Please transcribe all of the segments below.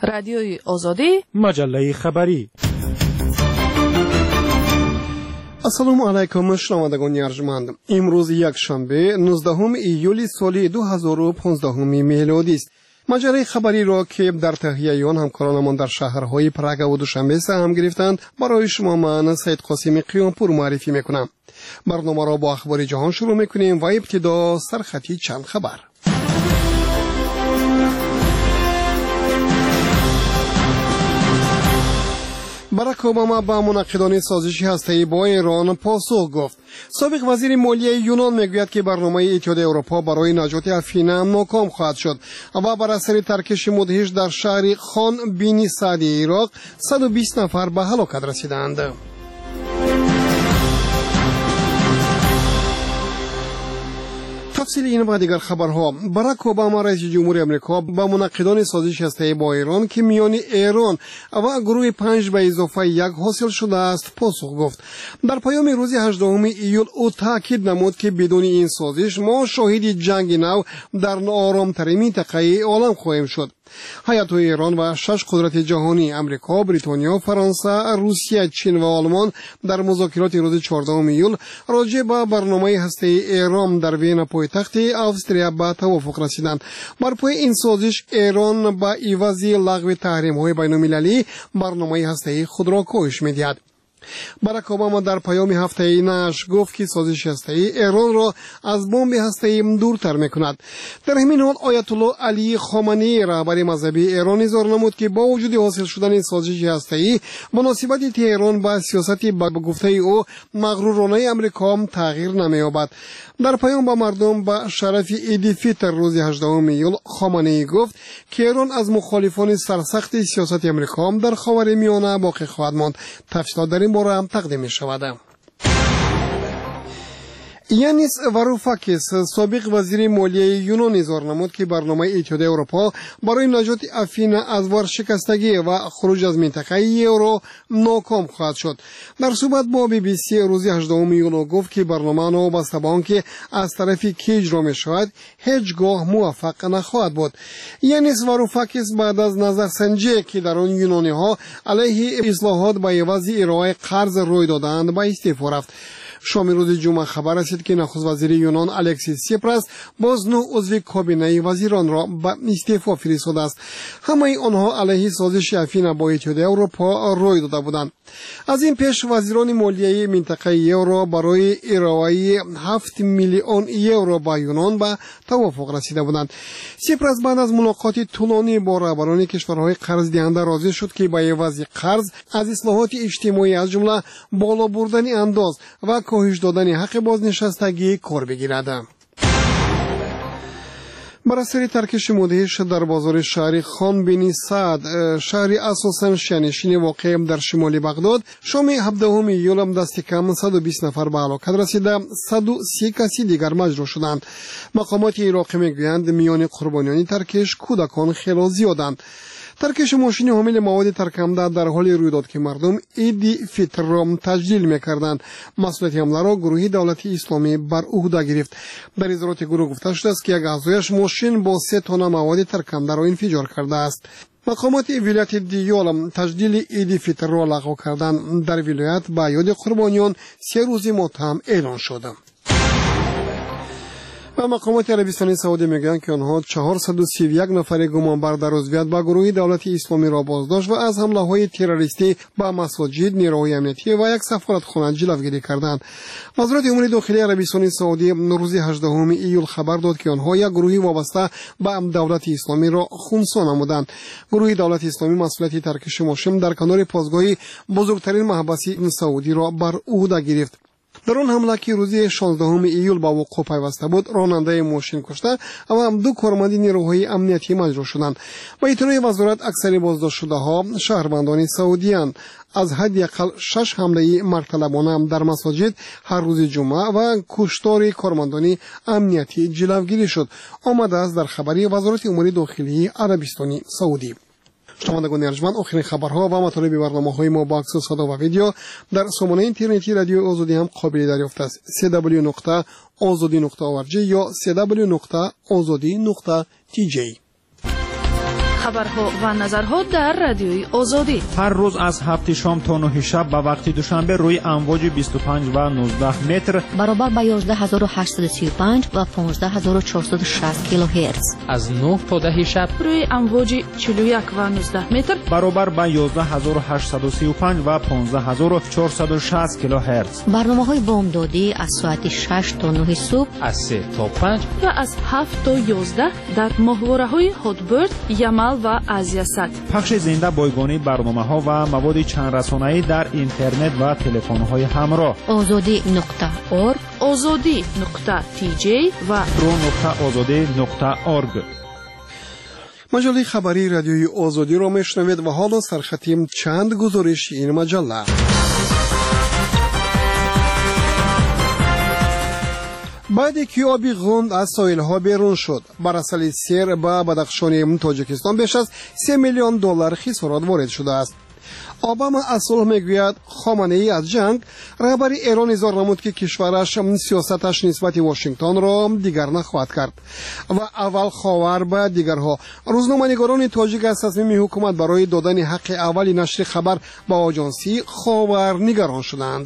رادیوی آزادی، مجله خبری. السلام علیکم شنوندگان ارجمند. امروز یک شنبه 19 ایول سال 2015 میلادی است. مجله خبری را که در تهیه آن همکارانمان در شهرهای پراگ و دوشنبه سهم گرفتند برای شما من سید قاسم قیامپور معرفی میکنم. برنامه را با اخبار جهان شروع میکنیم و ابتدا سرخطی چند خبر. باراک اوباما با منعقدان سازش هسته‌ای با ایران پاسخ گفت. سابق وزیر مالیه یونان میگوید که برنامه اتحاد اروپا برای نجات افینا ناکام خواهد شد و بر اثر ترکش مدهش در شهر خان بینی سعدی عراق 120 نفر به هلاکت رسیدند. تفصیل این و دیگر خبرها. باراک اوباما رئیس جمهور آمریکا با منعقدان سازش هسته‌ای با ایران که میان ایران و گروه 5 به اضافه 1 حاصل شده است پاسخ گفت. در پیام روز 18 ایول او تاکید نمود که بدون این سازش ما شاهد جنگ نو در آرام‌ترین منطقه عالم خواهیم شد. هیئت ایران و 6 قدرت جهانی امریکا، بریتانیا، فرانسه، روسیه، چین و آلمان در مذاکرات روز 14 ایول راجع به برنامه هسته‌ای ایران در وین پایتخت استرالیا به توافق رسیدند. بر پای این سازش ایران با عوض لغو تحریم‌های بین‌المللی برنامه هسته‌ای خود را کاهش می‌دهد. باراک اوباما در پیام هفته‌ای نشر گفت که سازش هسته‌ای ایران را از بمب هسته‌ای دورتر می‌کند. در همین حال آیت الله علی خامنه‌ای رهبر مذهبی ایران اظهار نمود که با وجود حاصل شدن سازش هسته‌ای مناسبت تهران با سیاست به گفته او مغرورانه آمریکا تغییر نمی‌یابد. در پیام با مردم با شرف عید فطر روز 18 ایول خامنه‌ای گفت که ایران از مخالفان سرسخت سیاست آمریکا در خاورمیانه باقی خواهد ماند. تفصیلات در این باره هم تقدیم می‌شود. یانیس واروفاکیس سابق وزیر مالیه یونان اظهار نمود که برنامه اتحاد اروپا برای نجات افینا از ورشکستگی و خروج از منطقه یورو ناکام خواهد شد. در صحبت با BBC روز 18 ایول گفت که برنامه وابسته به آنکه از طرف کی اجرا می‌شود هیچگاه موفق نخواهد بود. یانیس واروفاکیس بعد از نظرسنجی که در آن یونانی‌ها علیه اصلاحات با عوض ارائه قرض روی دادند به استعفا رفت. شام روز جمعه خبر رسید که نخست وزیر یونان الکسیس سیپراس باز 9 عضو کابینه وزیران را به استعفا فرستاده است. همه آنها علیه سازش افینا با اتحاد اروپا روی داده بودند. از این پیش وزیران مالیه منطقه یورو برای ارائه 7 میلیون یورو با یونان به توافق رسیده بودند. سیپراس بعد از ملاقات طولانی با رهبران کشورهای قرض دهنده راضی شد که با عوض قرض از اصلاحات اجتماعی از جمله بالا بردن انداز و کاهش دادن حق بازنشستگی کار بگیرد. بر اثر ترکش مدهش در بازار شهر خان بینی سعد، شهری اساساً شیعه‌نشین واقع در شمال بغداد، شام 17 ایول دست کم 120 نفر به هلاکت رسیده، 130 کسی دیگر مجروح شدند. مقامات عراقی میگویند میان قربانیان ترکش کودکان خیلی زیادند. ترکش ماشین حامل مواد ترکمده در حال روی داد که مردم عید فطر را تجلیل می‌کردند. مسئولیت حمله را گروه دولت اسلامی بر عهده گرفت. در اظهارات گروه گفته شده است که یک اعضایش ماشین با 3 تن مواد ترکمده را انفجار کرده است. مقامات ولایت دیال تجلیل عید فطر را لغو کردند. در ولایت به یاد قربانیان 3 روز ماتم اعلان شد. و مقامات عربستان سعودی میگویند که آنها 431 نفر گمانبر در عضویت با گروه دولت اسلامی را بازداشت و از حمله‌های تروریستی به مساجد، نیروهای امنیتی و یک سفارتخانه جلوگیری کردند. وزارت امور داخلی عربستان سعودی روز 18 ایول خبر داد که آنها یک گروه وابسته به دولت اسلامی را خنثی نمودند. گروه دولت اسلامی مسئولیت ترکش ماشین در کنار پاسگاه بزرگترین محبس سعودی را بر عهده گرفت. در آن حمله که روز 16 ایول با وقوع پیوسته بود، راننده ماشین کشته و هم 2 کارمند نیروهای امنیتی مجروح شدند. با اطلاع وزارت اکثر بازداشت شده ها شهروندان سعودی اند. از حداقل 6 حمله مرتلبانه در مساجد هر روز جمعه و کشتار کارمندان امنیتی جلوگیری شد. آمده است در خبری وزارت امور داخلی عربستان سعودی. شنوندگان ارجمند، آخرین خبرها و مطالب برنامه‌های ما با عکس و صدا و ویدیو در سامانه اینترنتی رادیو آزادی هم قابل دریافت است. www.azadi.org یا www.azadi.tj. خبرها و نظرها در رادیوی آزادی هر روز از 7 شام تا 9 شب به وقت دوشنبه روی امواج 25 و 19 متر برابر با 11835 و 15460 کیلوهرتز. از 9 تا 10 شب روی امواج 41 و 19 متر برابر با 11835 و 15460 کیلوهرتز. برنامه‌های بامدادی از ساعت 6 تا 9 صبح، از 3 تا 5 و از 7 تا 11 در ماهواره‌های هاتبرد، یمل و آزیاسات. پخش زنده بایگانی برنامه‌ها و مواد چند رسانه‌ای در اینترنت و تلفن‌های همراه. azadi.org، azadi.tj و pro.azadi.org. مجله خبری رادیوی آزادی را میشنوید و حالا سرخطیم چند گزارش این مجله. بعد که آبی غوند از ساحل‌ها بیرون شد، بر اصل سیر به بدخشان تاجیکستان بیش از 3 میلیون دلار خسارات وارد شده است. اوباما از صلح میگوید خامنه‌ای از جنگ، رهبر ایران اظهار نمود که کشورش سیاستش نسبت واشنگتن را دیگر نخواهد کرد و اول خاور به دیگرها. روزنامه‌نگاران تاجیک از تصمیم حکومت برای دادن حق اولی نشر خبر به آژانسی خاور نگران شدند.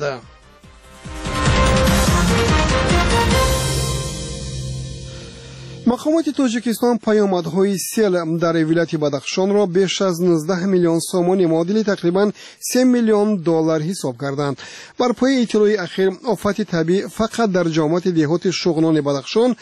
مقامات تاجیکستان پیامدهای سیل در ولایت بدخشان را بیش از 19 میلیون سوم معادل تقریبا 3 میلیون دلار حساب کردند. بر پای اطلاع اخیر، آفت طبیعی فقط در جامعات دهات شغنان بدخشان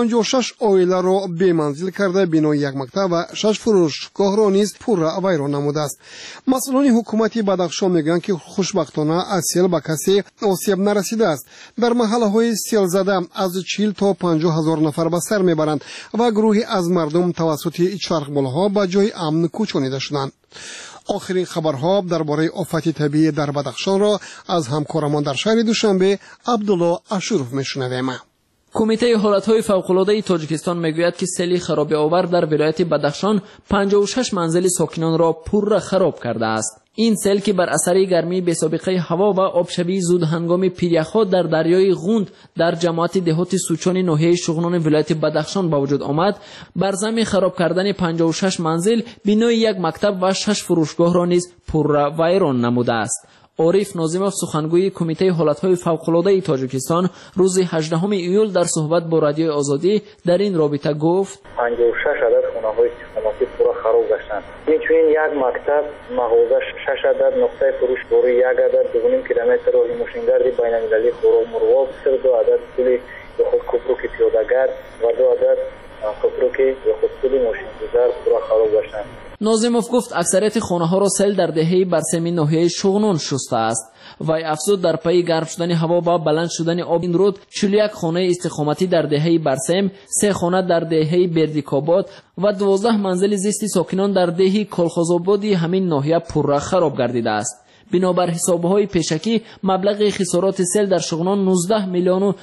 56 عائله را بی منزل کرده، بنای یک مکتب و 6 فروشگاه را نیز پر ویران نموده است. مسئولان حکومتی بدخشان میگویند که خوشبختانه از سیل به کسی آسیب نرسیده است. در محله‌های سیل زده از 40 تا 50 هزار نفر به سر میبرند و گروهی از مردم توسط چرخبالها به جای امن کوچانیده شدند. آخرین خبرها درباره آفت طبیعی در بدخشان را از همکارمان در شهر دوشنبه عبدالله اشرف میشنویم. کمیته حالتهای فوق‌العاده تاجیکستان میگوید که سیل خرابی آور در ولایت بدخشان 56 منزل ساکنان را پور خراب کرده است. این سیل که بر اثر گرمی بی‌سابقه هوا و آبشوی زود هنگام پیریخ‌ها در دریای غوند در جماعت دهات سوچان ناحیه شغنان ولایت بدخشان به وجود آمد، بر ضمن خراب کردن 56 منزل، بنای یک مکتب و 6 فروشگاه را نیز پر ویران نموده است. عارف ناظمов سخنگوی کمیته حالتهای فوق‌العاده تاجیکستان روز 18 ایول در صحبت با رادیوی آزادی در این رابطه گفت 56 عدد خانه‌های استخداماتی پورا خراب گشتند. همچنین یک مکتب، مغازه، 6 عدد نقطه فروش بوری، 1 عدد 2.5 کیلومتر راهی ماشینگرد بین‌المللی خوراک‌مرواد، 2 عدد پل خود کوپروک پیاده‌گرد و 2 عدد کوپروک خود پل ماشین‌گذار پورا خراب گشتند. ناظمов گفت اکثریت خانه‌ها را سیل در دهه برسمی ناحیه شغنان شسته است. وی افزود در پی گرم شدن هوا و بلند شدن آب این رود 41 خانه استقامتی در دهه برسم، 3 خانه در دهه بردیکاباد و 12 منزل زیستی ساکنان در دهه کلخازآبادی همین ناحیه پر خراب گردیده است. بنابر حسابهای پیشکی مبلغ خسارات سیل در شغنان 19 میلیون و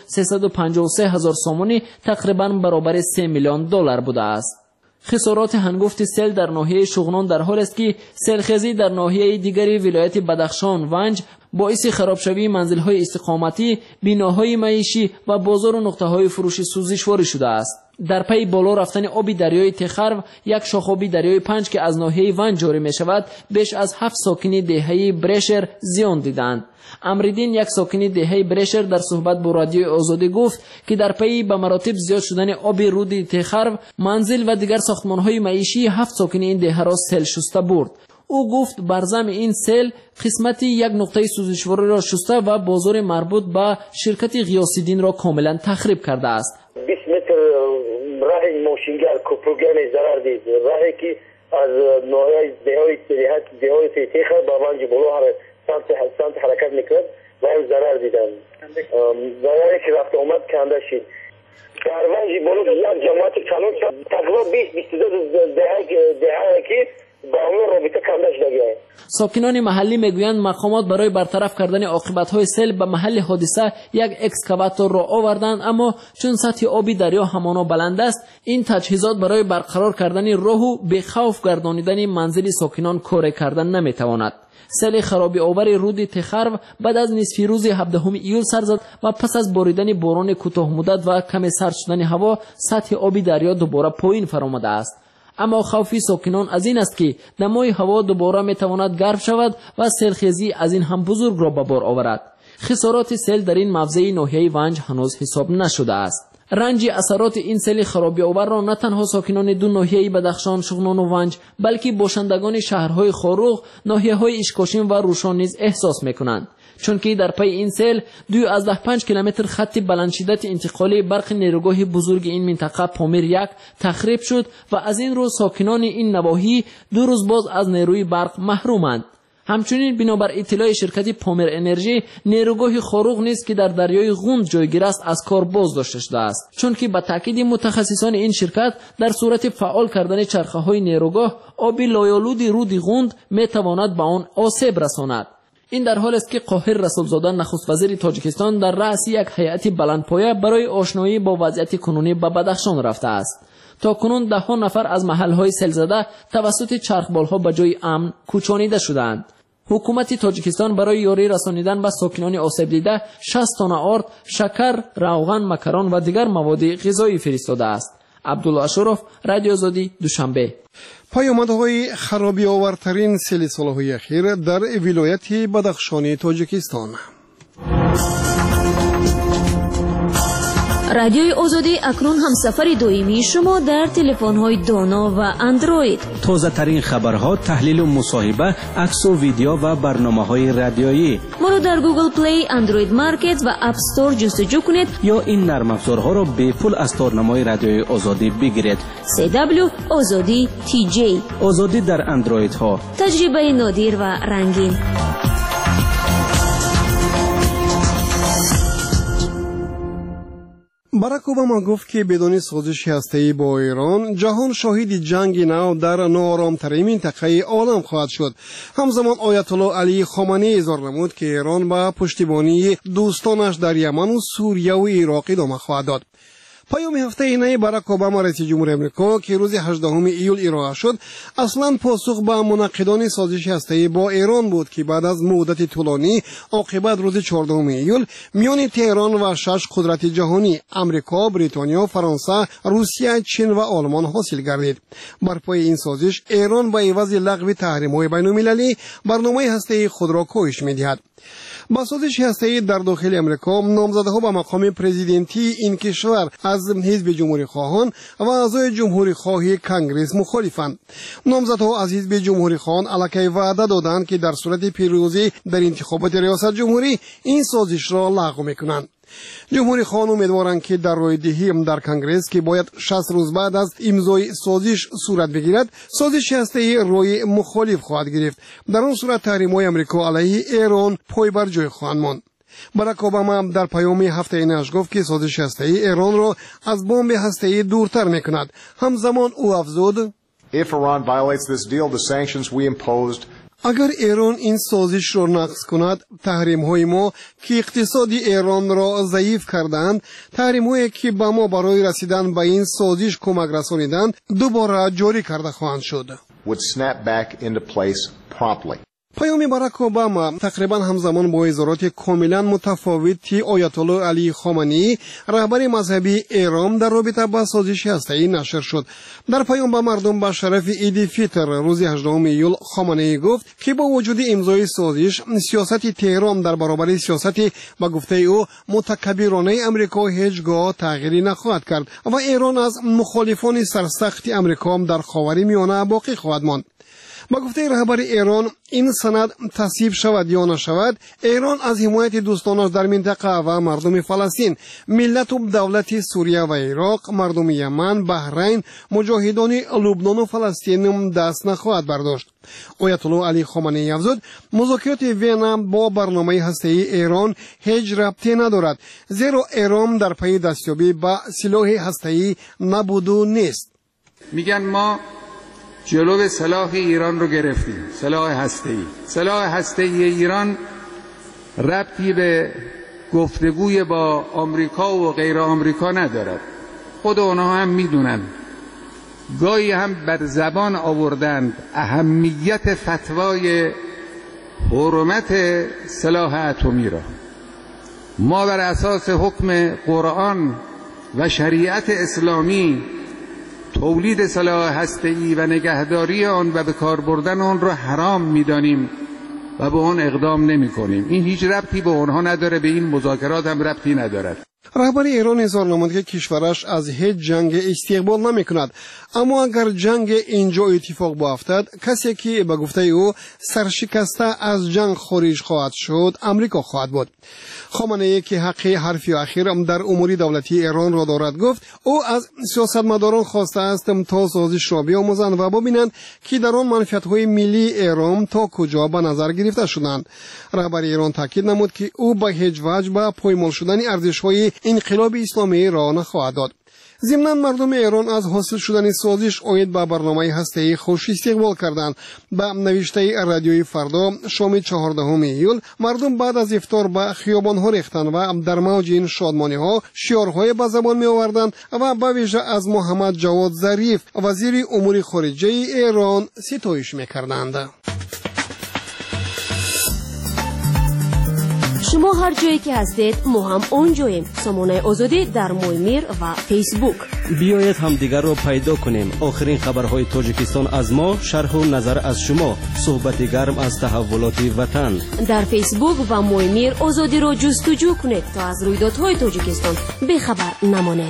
353 هزار سومانی، تقریبا برابر 3 میلیون دلار بوده است. خسارات هنگفت سیل در ناحیه شغنان در حال است که سیلخیزی در ناحیه دیگری ولایت بدخشان ونج باعث خرابشوی منزل‌های استقامتی، بناهای معیشی و بازار و نقطه‌های فروشی سوزشواری شده است. در پی بالا رفتن آب دریای تخرو، یک شاخابی دریای پنج که از ناحیه ونج جاری می شود، بیش از 7 ساکنی دهه برشر زیان دیدند. امریدین، یک ساکنی دهه برشر، در صحبت با رادیوی آزادی گفت که در پی به مراتب زیاد شدن آب رود تخرو، منزل و دیگر ساختمان‌های معیشی 7 ساکنی این دهه را سیل شسته برد. او گفت بر ضمن این سیل قسمتی یک نقطه سوزشواری را شسته و بازار مربوط به شرکت غیاث‌الدین را کاملا تخریب کرده است. 20 متر راه ماشینگر کوپروگان ضرر دید. راهی که از ناحیه دهات تخرو به ونج بالا سمت حرکت میکرد و هم ضرر دیدن. ضرری که رفت آمد کنده شد. در ونج بالا یک جماعت کلان تقریبا 20-22 دهه که با همون رابطه کنده شده. ساکنان محلی میگویند مقامات برای برطرف کردن عاقبت‌های سیل به محل حادثه یک اکسکاواتور را آوردند، اما چون سطح آبی دریا همانا بلند است، این تجهیزات برای برقرار کردن راه و به خوف گردانیدن منزل ساکنان کار کردن نمیتواند. سیل خرابی آور رود تخرو بعد از نصف روز 17 ایول سر زد و پس از باریدن باران کوتاه مدت و کم سرد شدن هوا، سطح آبی دریا دوباره پایین فرآمده است. اما خوف ساکنان از این است که دمای هوا دوباره میتواند گرم شود و سیلخیزی از این هم بزرگ را به بار آورد. خسارات سیل در این موضع ناحیه ونج هنوز حساب نشده است. رنج اثرات این سیل خرابی آور را نه تنها ساکنان دو ناحیه بدخشان، شغنان و ونج، بلکه باشندگان شهرهای خاروغ، ناحیه‌های اشکاشین و روشان نیز احساس می‌کنند. چون که در پی این سیل 2.5 کیلومتر خط بلند شدت انتقالی برق نیروگاه بزرگ این منطقه پامیر 1 تخریب شد و از این رو ساکنان این نواحی 2 روز باز از نیروی برق محرومند. همچنین بنابر اطلاع شرکت پامیر انرژی، نیروگاه خاروغ نیز که در دریای غوند جایگیر است از کار باز داشته شده است، چون که به تاکید متخصصان این شرکت در صورت فعال کردن چرخه‌های نیروگاه، آب لایالود رود غوند میتواند به آن آسیب رساند. این در حال است که قاهر رسولزاده نخست وزیر تاجیکستان در رأس یک هیئت بلندپایه برای آشنایی با وضعیت کنونی به بدخشان رفته است. تا کنون 10 نفر از محل‌های سیل‌زده توسط چرخبال‌ها به جای امن کوچانیده شدند. حکومت تاجیکستان برای یاری رسانیدن به ساکنان آسیب دیده 60 تن آرد، شکر، روغن، مکران و دیگر مواد غذایی فرستاده است. عبدالله اشرف، رادیو آزادی، دوشنبه. پیامدهای خرابی آورترین سیل سالهای اخیر در ولایت بدخشان تاجیکستان. رادیوی آزادی اکنون همسفر دائمی شما در تلفن‌های دانا و اندروید. تازه ترین خبرها، تحلیل و مصاحبه، عکس و ویدیو و برنامه‌های رادیویی. ما رو در گوگل پلی، اندروید مارکت و اپ استور جستجو کنید یا این نرم افزارها را به پول از تارنمای رادیوی آزادی بگیرید. CW آزادی TJ. آزادی در اندروید ها. تجربه نادر و رنگین. باراک اوباما گفت که بدون سازش هسته‌ای با ایران جهان شاهد جنگ نو در ناآرام‌ترین منطقه عالم خواهد شد. همزمان آیت الله علی خامنه‌ای اظهار نمود که ایران با پشتیبانی دوستانش در یمن و سوریه و عراق ادامه خواهد داد. پیام هفته اینه باراک اوباما رئیس جمهور امریکا که روز 18 ایول ارائه شد اصلا پاسخ به منعقدان سازش هسته‌ای با ایران بود که بعد از مدت طولانی عاقبت روز 14 ایول میان تهران و 6 قدرت جهانی امریکا، بریتانیا، فرانسه، روسیه، چین و آلمان حاصل گردید. بر پای این سازش ایران با عوض لغو تحریم‌های بین‌المللی برنامه هسته‌ای خود را کاهش می‌دهد. با سازش هسته‌ای در داخل امریکا نامزدها به مقام پرزیدنتی این کشور از حزب جمهوری خواهان و اعضای جمهوری خواهی کنگره مخالفند. نامزدها از حزب جمهوری خواهان علیه وعده دادند که در صورت پیروزی در انتخابات ریاست جمهوری این سازش را لغو میکنند. جمهوری خواهان امیدوارند که در رایدهی در کنگره که باید 60 روز بعد از امضای سازش صورت بگیرد، سازش هسته‌ای رای مخالف خواهد گرفت. در آن صورت تحریم‌های امریکا علیه ایران پای بر جای خواهند ماند. باراک اوباما در پیام هفته اینش گفت که سازش هسته‌ای ایران را از بمب هسته‌ای دورتر می‌کند. همزمان او افزود: If Iran violates this deal, the sanctions we imposed اگر ایران این سازش را نقض کند، تحریم‌های ما که اقتصاد ایران را ضعیف کردند، تحریم‌هایی که به ما برای رسیدن به این سازش کمک رسانیدند، دوباره جاری کرده خواهند شد. would snap back into place promptly. پیام باراک اوباما تقریبا همزمان با اظهارات کاملا متفاوتی آیت الله علی خامنه‌ای رهبر مذهبی ایران در رابطه با سازش هسته‌ای نشر شد. در پیام به مردم به شرف عید فطر روز 18 ایول خامنه‌ای گفت که با وجود امضای سازش سیاست تهران در برابر سیاست با گفته او متکبرانه امریکا هیچگاه تغییری نخواهد کرد و ایران از مخالفان سرسخت امریکا در خاورمیانه باقی خواهد ماند. با گفته رهبر ایران این سند تصویب شود یا نشود، ایران از حمایت دوستانش در منطقه و مردم فلسطین، ملت و دولت سوریه و عراق، مردم یمن، بحرین، مجاهدان لبنان و فلسطین دست نخواهد برداشت. آیت الله علی خامنه‌ای افزود مذاکرات وین با برنامه هسته‌ای ایران هیچ ربطی ندارد، زیرا ایران در پی دستیابی به سلاح هسته‌ای نبود و نیست. میگن ما جلو سلاح ایران رو گرفتیم، سلاح هسته‌ای. سلاح هسته‌ای ایران ربطی به گفتگوی با آمریکا و غیر آمریکا ندارد. خود اونها هم میدونن. گاهی هم بر زبان آوردند اهمیت فتوای حرمت سلاح اتمی را. ما بر اساس حکم قرآن و شریعت اسلامی تولید سلاح هسته‌ای و نگهداری آن و به کار بردن آن را حرام می‌دانیم و به آن اقدام نمی‌کنیم. این هیچ ربطی به آنها نداره، به این مذاکرات هم ربطی ندارد. رهبر ایران اظهار نمود که کشورش از هیچ جنگ استقبال نمی‌کند، اما اگر جنگ اینجا اتفاق بیفتد، کسی که به گفته او سرشکسته از جنگ خارج خواهد شد آمریکا خواهد بود. خامنه‌ای که حق حرفی اخیر در امور دولتی ایران را دارد گفت او از سیاستمداران خواسته است تا سازش را بیاموزند و ببینند که در آن منفعت‌های ملی ایران تا کجا به نظر گرفته شدند. رهبر ایران تاکید نمود که او به هیچ وجه به پایمال شدن ارزش‌های انقلاب اسلامی را نخواهد داد. ضمناً مردم ایران از حاصل شدن سازش عاید به برنامه هسته‌ای خوش استقبال کردند. به نوشته رادیوی فردا شام 14 ایول مردم بعد از افطار به خیابان‌ها ریختند و در موج این شادمانی‌ها شعارهای به زبان می‌آوردند و به ویژه از محمد جواد ظریف وزیر امور خارجه ایران ستایش می‌کردند. شما هر جایی که هستید ما هم اونجاییم. سامانه آزادی در مویمیر و فیسبوک. بیایید هم دیگر رو پیدا کنیم. آخرین خبرهای تاجیکستان از ما، شرح و نظر از شما، صحبت گرم از تحولات وطن. در فیسبوک و مویمیر آزادی رو جستجو کنید تا از رویدادهای تاجیکستان بیخبر نمانید.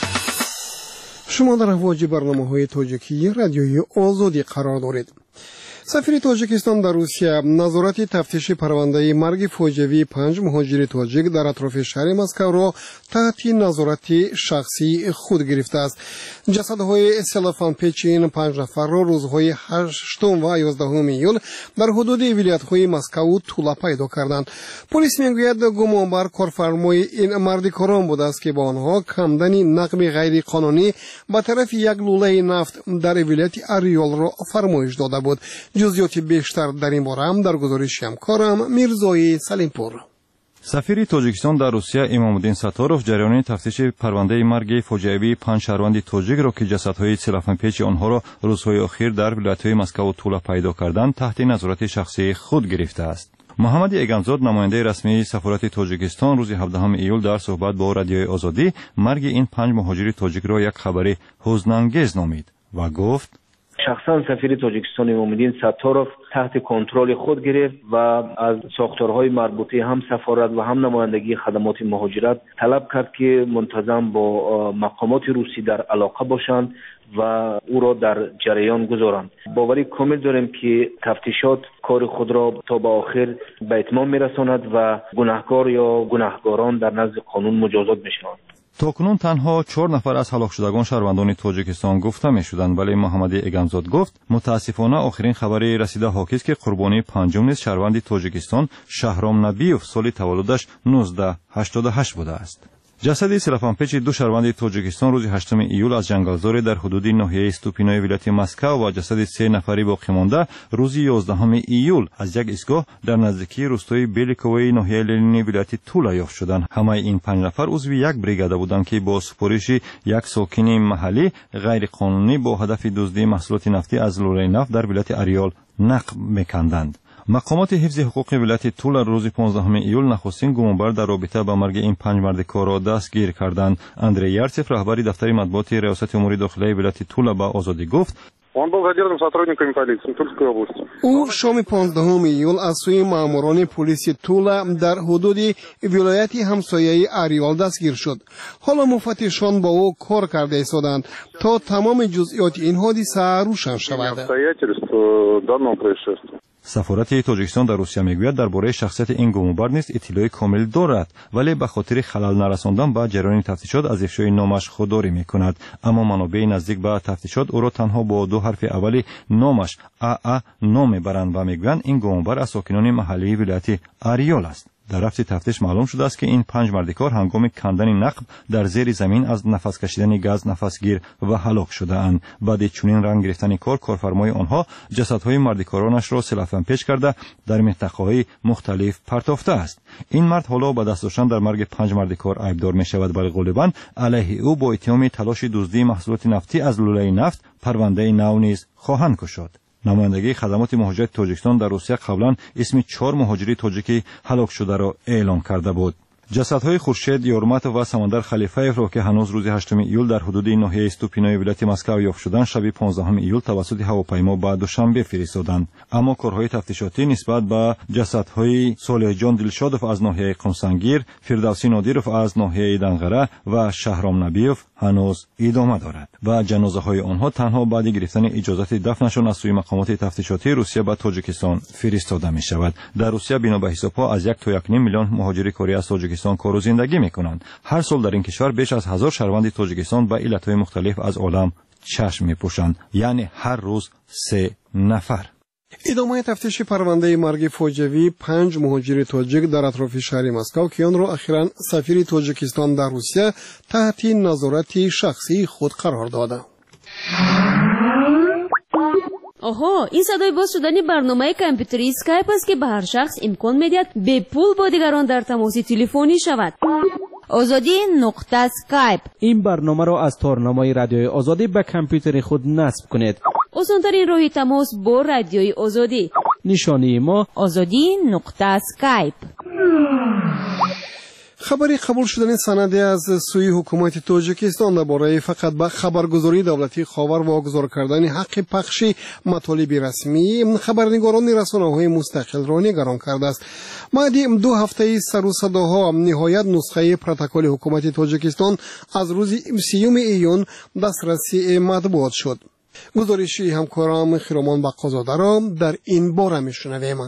شما در امواج برنامه‌های تاجیکی رادیوی آزادی قرار دارید. سفیر تاجیکستان در روسیه نظارت تفتیش پرونده مرگ فاجعه‌ای 5 مهاجر تاجیک در اطراف شهر مسکو را تحت نظارت شخصی خود گرفته است. جسدهای سلافان پیچ این 5 نفر را روزهای 8 و 11 ایول در حدود ولایت‌های مسکو طوله پیدا کردند. پلیس میگوید گمانبر کارفرمای این مردکاران بوده است که با آنها کمدن نقب غیر قانونی به طرف یک لوله نفت در ولایت اریول را فرمایش داده بود. جزئیات بیشتر در این باره هم در گزارش همکارم میرزای سلیمپور. سفیر تاجیکستان در روسیه امامالدین ستاروف جریان تفتیش پرونده مرگ فاجعه‌ای 5 شهروند تاجیک را که جسدهای سلافانپیچ آنها را روزهای اخیر در ولایت‌های مسکو و تولا پیدا کردند تحت نظارت شخصی خود گرفته است. محمد ایگانزاد نماینده رسمی سفارت تاجیکستان روز 17 ایول در صحبت با رادیوی آزادی مرگ این 5 مهاجر تاجیک را یک خبر حزن‌انگیز نامید و گفت شخصا سفیر تاجیکستان امامالدین ستاروف تحت کنترل خود گرفت و از ساختارهای مربوطه هم سفارت و هم نمایندگی خدمات مهاجرت طلب کرد که منتظم با مقامات روسی در علاقه باشند و او را در جریان گذارند. باوری کامل داریم که تفتیشات کار خود را تا به آخر به اتمام میرساند و گناهکار یا گناهکاران در نزد قانون مجازات میشوند. تاکنون تنها 4 نفر از هلاک شدگان شهروندان تاجیکستان گفته می‌شدند، ولی محمد ایگانزاد گفت متاسفانه آخرین خبری رسیده حاکی است که قربانی پنجم نیز شهروند تاجیکستان شهرام نبیوف سال تولدش 1988 بوده است. جسد سلافانپیچ 2 شهروند تاجیکستان روز 8 ایول از جنگلزار در حدود ناحیه استوپینای ولایت مسکو و جسد 3 نفری باقی مانده روز 11 ایول از یک ایستگاه در نزدیکی روستای بیلیکوی ناحیه لنینی ولایت تولا یافت شدند. همه این 5 نفر عضو یک بریگاده بودند که با سپارش یک ساکن محلی غیر قانونی با هدف دزدی محصولات نفتی از لوله نفت در ولایت اریال نقب می‌کندند. مقامات حفظ حقوق ولایت تولا روز 15 ایول نخستین گمانبر در رابطه با مرگ این 5 مرد کار را دستگیر کردند. اندری یارتسف رهبر دفتر مطبوعات ریاست امور داخلی ولایت تولا با آزادی گفت او شام 15 ایول از سوی ماموران پلیس تولا در حدود ولایت همسایه اریال دستگیر شد. حالا مفتشان با او کار کرده ایستادند تا تمام جزئیات این حادثه روشن شود. سفارت تاجیکستان در روسیه میگوید درباره شخصیت این گمانبر نیز اطلاع کامل دارد، ولی به خاطر خلل نرساندن به جریان تفتیشات از افشای نامش خودداری میکند. اما منابع نزدیک به تفتیشات او را تنها با 2 حرف اولی نامش ا نام میبرند و میگویند این گمانبر از ساکنان محلی ولایت اریال است. در رفت تفتیش معلوم شده است که این 5 مردکار هنگام کندن نقب در زیر زمین از نفس کشیدن گاز نفسگیر و هلاک شده اند. بعد چنین رنگ گرفتن کارفرمای آنها جسدهای مردکارانش را سلافانپیچ کرده در منطقه‌های مختلف پرتافته است. این مرد حالا به دست داشتن در مرگ 5 مردکار عیبدار می شود، ولی غالباً علیه او با اتهام تلاش دزدی محصولات نفتی از لوله نفت پرونده نو نیز خواهند گشود. نمایندگی خدمات مهاجرت تاجیکستان در روسیه قبلا اسم 4 مهاجر تاجیکی هلاک شده را اعلام کرده بود. جسدهای خورشید یورماتوف و سمندر خلیفه‌یف را که هنوز روز 8 ایول در حدود ناحیه استوپینای ولایت مسکو یافت شدند شب 15 ایول توسط هواپیما به دوشنبه فرستادند، اما کارهای تفتیشاتی نسبت به جسدهای صالح جان دلشادوف از ناحیه قمسنگیر، فردوسی نادیروف از ناحیه دنغره و شهرام نبیوف هنوز ادامه دارد و جنازه‌های آنها تنها بعد گرفتن اجازت دفنشان از سوی مقامات تفتیشاتی روسیه به تاجیکستان فرستاده می شود. در روسیه بنا به حساب‌ها از 1 تا 1.5 میلیون مهاجر کاری از تاجیکستان کار و زندگی می‌کنند. هر سال در این کشور بیش از 1000 شهروند تاجیکستان به علت‌های مختلف از عالم چشم می‌پوشند، یعنی هر روز 3 نفر. ادامه تفتیش پرونده مرگ فاجعه‌ای 5 مهاجر تاجیک در اطراف شهر مسکو که آن را اخیراً سفیر تاجیکستان در روسیه تحت نظارت شخصی خود قرار داده. آها، این صدای باز شدن برنامه کامپیوتری اسکایپ است که به هر شخص امکان می‌دهد به پول با دیگران در تماس تلفنی شود. آزادی نقطه اسکایپ. این برنامه را از تارنامه رادیوی آزادی به کامپیوتر خود نصب کنید. آسان‌ترین راه تماس با رادیوی آزادی. نشانی ما آزادی نقطه اسکایپ. خبری قبول شدن سندی از سوی حکومت تاجیکستان درباره فقط به خبرگزاری دولتی خاور واگذار کردن حق پخش مطالب رسمی خبرنگاران رسانه‌های مستقل را نگران کرده است. بعد 2 هفته سر و صداها نهایت نسخه پروتکل حکومت تاجیکستان از روز 30 ایون دسترسی مطبوعات شد. گزارشی همکارم خیرامان بقازاده را در این باره میشنویم.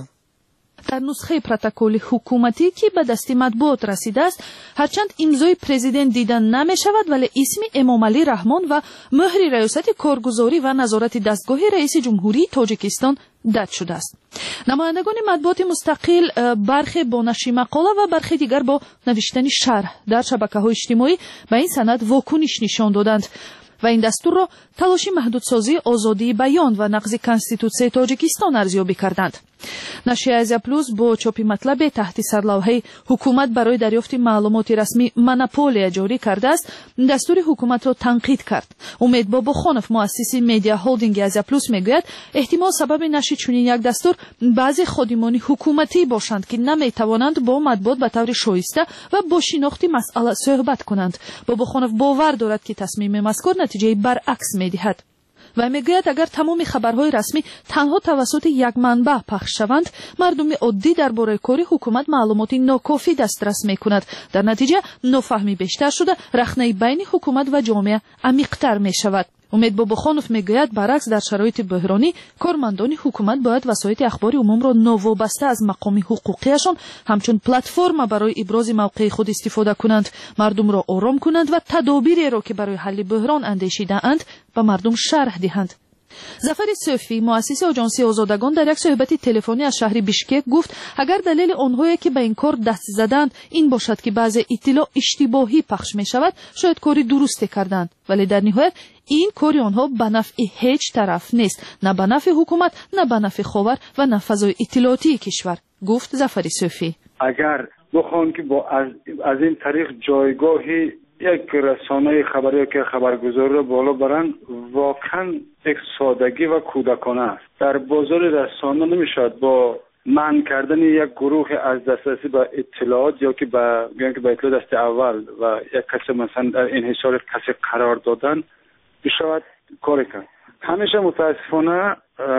در نسخه پروتکل حکومتی که به دست مطبوعات رسیده است هرچند امضای پرزیدنت دیدن نمی شود ولی اسم امامعلی رحمان و مهر ریاست کارگزاری و نظارت دستگاه رئیس جمهوری تاجیکستان داد شده است. نمایندگان مطبوعات مستقل برخی با نشر مقاله و برخی دیگر با نوشتن شرح در شبکه‌های اجتماعی به این سند واکنش نشان دادند و این دستور را تلاش محدودسازی آزادی بیان و نقض کنستیتوسیای تاجیکستان ارزیابی کردند. نشریه آزیا پلوس با چاپی مطلب تحت سرلوحه حکومت برای دریافت معلومات رسمی مونوپولیا جاری کرده است دستور حکومت را تنقید کرد. امید باباخانوف مؤسس مدیا هولدینگ آزیا پلوس میگوید احتمال سبب نشر چنین یک دستور بعضی خادمان حکومتی باشند که نمیتوانند با مطبوعات به طور شایسته و با شناخت مسئله صحبت کنند. باباخانوف باور دارد که تصمیم مذکور نتیجه برعکس میدهد و میگوید اگر تمام خبرهای رسمی تنها توسط یک منبع پخش شوند مردم عادی درباره کار حکومت معلومات ناکافی دسترس میکند. در نتیجه نافهمی بیشتر شده رخنه بین حکومت و جامعه عمیق‌تر میشود. امید باباخانوف میگوید برعکس در شرایط بحرانی کارمندان حکومت باید وسایل اخبار عموم را نوابسته از مقام حقوقیشان همچون پلتفرم برای ابراز موقع خود استفاده کنند، مردم را آرام کنند و تدابیری را که برای حل بحران اندیشیده اند به مردم شرح دهند. ظفر صوفی مؤسس آژانس آزادگان در یک صحبت تلفنی از شهر بیشکک گفت اگر دلیل آنهایی که به این کار دست زدند این باشد که بعضی اطلاع اشتباهی پخش می شود شاید کاری درستی کردند ولی در نهایت این کاری آنها به نفع هیچ طرف نیست، نه به نفع حکومت نه به نفع خاور و نه فضای اطلاعاتی کشور، گفت ظفر صوفی. اگر بخوان که از این طریق جایگاهی یک رسانه خبری که خبرگزاری را بالا برن واقعا یک سادگی و کودکانه است. در بازار رسانه نمیشد با منع کردن یک گروه از دسترسی به اطلاعات یا که به اطلاع دست اول و یک کسی مثلا در انحصار کسی قرار دادن بشود کار کرد. همیشه متاسفانه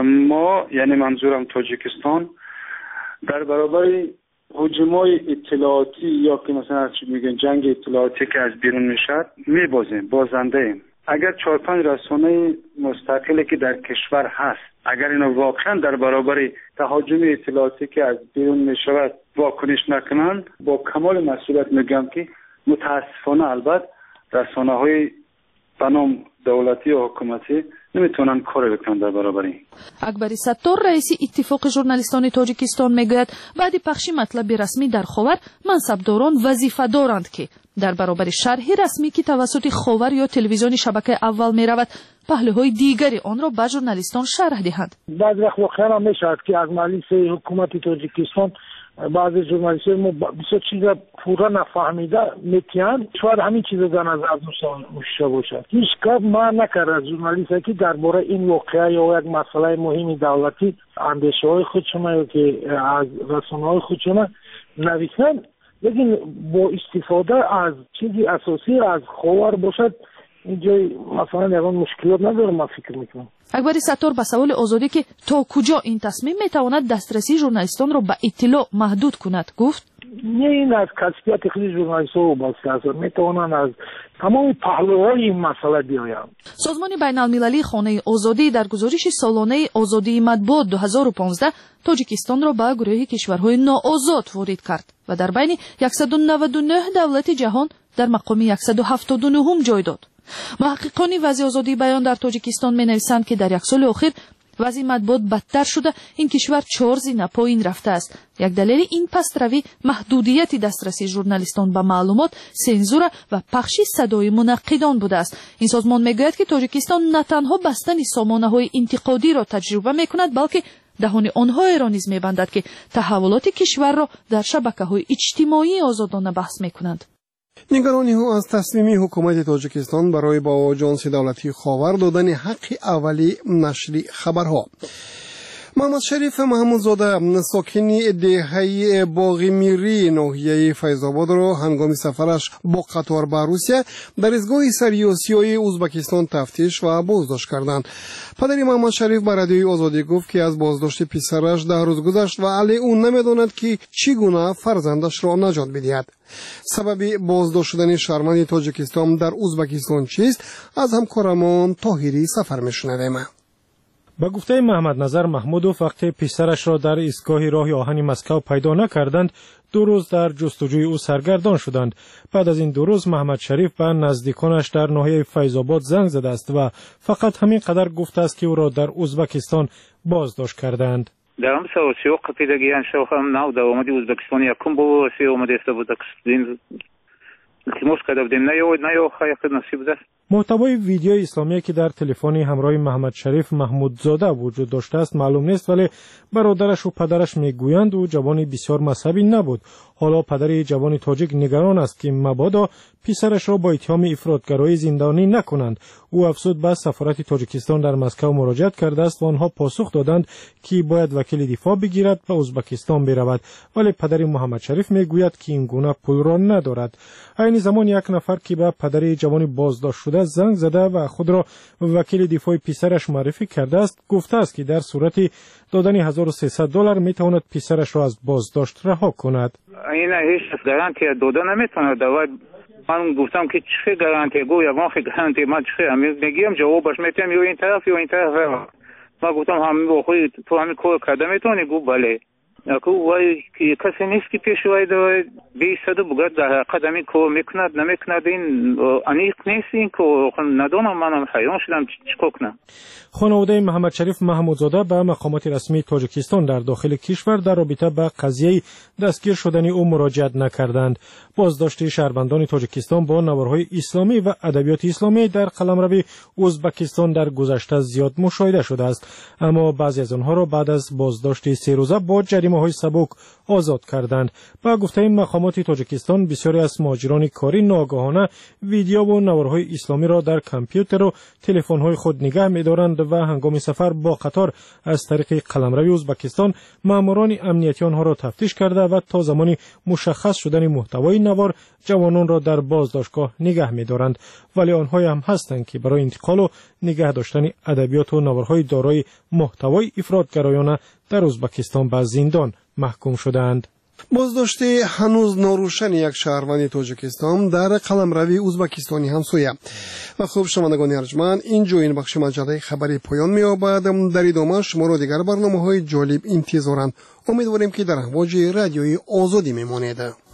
ما یعنی منظورم تاجیکستان در برابر هجومای اطلاعاتی یا که مثلا میگن جنگ اطلاعاتی که از بیرون میشد بازنده ایم. اگر 4-5 رسانه مستقلی که در کشور هست اگر اینا واقعا در برابر تهاجم اطلاعاتی که از بیرون میشود واکنش نکنند با کمال مسئولیت میگم که متاسفانه البته رسانه‌های به نام دولتی و حکومتی نمیتونن کار بکنن در برابر این. اکبری ستار رئیس اتفاق ژورنالیستان تاجیکستان میگوید بعد پخش مطلب رسمی در خاور منصبداران وظیفه دارند که در برابر شرح رسمی که توسط خاور یا تلویزیون شبکه اول میرود پهلوهای دیگری آن را به ژورنالیستان شرح دهند. بعضی وقت واقعا میشد که از مجلس حکومت تاجیکستان بعضی ژورنالیست‌ها بسیار چیزا پورا نفهمیده میتونن شاید همین چیزا در نظر داشته باشد. هیچ کار ما نکرد از ژورنالیست‌ها که درباره این واقعه یا یک مسئله مهم دولتی اندیشه‌های خودشون یا که از رسانه‌های خودشون نویسن لیکن با استفاده از چیزی اساسی از خاور باشد اینجا مثلا یکان مشکلات نداره. من فکر میکنم اکبری ستار به سوال آزادی که تا کجا این تصمیم میتواند دسترسی ژورنالیستان را به اطلاع محدود کند گفت نه این از کسبیت خیلی ژورنالیست‌ها وابسته است، میتوانند از تمام پهلوهای این مسئله بیایند. سازمان بین‌المللی خانه آزادی در گزارش سالانه آزادی مطبوعات 2015 تاجیکستان را به گروه کشورهای ناآزاد وارد کرد و در بین 199 دولت جهان در مقام 179 جای داد. محققان وضع آزادی بیان در تاجیکستان می‌نویسند که در یک سال اخیر وضع مطبوعات بدتر شده، این کشور 4 زینه پایین رفته است. یک دلیل این پست‌روی محدودیت دسترسی ژورنالیستان به معلومات، سانسور و پخش صدای منقدان بوده است. این سازمان میگوید که تاجیکستان نه تنها بستن سامانه‌های انتقادی را تجربه می‌کند، بلکه دهان آنها را نیز می‌بندد که تحولات کشور را در شبکه‌های اجتماعی آزادانه بحث می‌کنند. نگرانی ها از تصمیم حکومت تاجیکستان برای با آژانس دولتی خاور دادن حق اولی نشر خبرها. محمد شریف محمودزاده ساکن دهه باغی میری ناحیه فیض‌آباد را هنگام سفرش با قطار به روسیه در ایستگاه سریاسی‌های ازبکستان تفتیش و بازداشت کردند. پدر محمد شریف به رادیوی آزادی گفت که از بازداشت پسرش 10 روز گذشت و علی او نمی‌داند که چگونه فرزندش را نجات بدهد. سبب بازداشت شدن شهروند تاجیکستان در ازبکستان چیست؟ از همکارمان طاهری سفر می‌شنویم. به گفته محمد نظر محمودوف وقتی پسرش را در ایستگاه راه آهن مسکو پیدا نکردند 2 روز در جستجوی او سرگردان شدند. بعد از این 2 روز محمد شریف به نزدیکانش در ناحیه فیض‌آباد زنگ زده است و فقط همین قدر گفته است که او را در ازبکستان بازداشت کردند. دارم سوسیو قطیدگیان شوخم ناو دوامدی ازبکستان یکم با سیو مدرسه بود دین تیموش کدابدیم نیو خیلی نصیب دست. محتوای ویدیو اسلامی که در تلفن همراه محمد شریف محمودزاده وجود داشته است معلوم نیست، ولی برادرش و پدرش میگویند او جوانی بسیار مذهبی نبود. حالا پدر جوان تاجیک نگران است که مبادا پسرش را با اتهام افراطگرایی زندانی نکنند. او افزود به سفارت تاجیکستان در مسکو مراجعت کرده است و آنها پاسخ دادند که باید وکیل دفاع بگیرد و ازبکستان برود، ولی پدر محمد شریف میگوید که این گونه پول را ندارد. این زمان یک نفر که به پدر جوان بازداشت شده زنگ زده و خود را وکیل دفاع پسرش معرفی کرده است، گفته است که در صورت دادن $1300 میتواند پسرش را از بازداشت رها کند. این هیچ گارانتی داده نمیتونه. من گفتم که چه گارانتی گو یا ما گارانتی من چه میگم جوابش میتونم یا این طرف یا این طرف. من گفتم همین بخوی تو همین کار کرده میتونی؟ گفت بله. اكو واي كاسي نيسكي بيشوي دو بيسدو بقد قدمي كو مكناد نمكنادين انيق نيسين كو ندونم منم حیران شدم چیکار. خانواده محمد شریف محمودزاده به مقامات رسمی تاجیکستان در داخل کشور در رابطه با قضیه دستگیر شدن او مراجعت نکردند. بازداشت شهروندان تاجیکستان با نوارهای اسلامی و ادبیات اسلامی در قلمرو ازبکستان در گذشته زیاد مشاهده شده است، اما بعضی از آنها را بعد از بازداشت 3 روزه با جریمه‌های سبک آزاد کردند. با گفته مقامات تاجیکستان بسیاری از مهاجران کاری ناگهانه ویدیو و نوارهای اسلامی را در کامپیوتر و تلفن‌های خود نگاه می‌دارند و هنگام سفر با قطار از طریق قلمرو ازبکستان ماموران امنیتی آنها را تفتیش کرده و تا زمانی مشخص شدن محتوای نوار جوانان را در بازداشتگاه نگاه می‌دارند، ولی آنها هم هستند که برای انتقال و نگاه داشتن ادبیات و نوارهای دارای محتوای افراطگرایانه در ازبکستان به زندان محکوم شدند. بازداشت هنوز ناروشن یک شهروند تاجیکستان در قلمرو ازبکستانی همسایه. و خوب شنوندگان ارجمند، اینجا این بخش مجله خبری پایان می‌یابد. در ادامه شما را دیگر برنامه‌های جالب انتظارند. امیدواریم که در امواج رادیوی آزادی میمانید.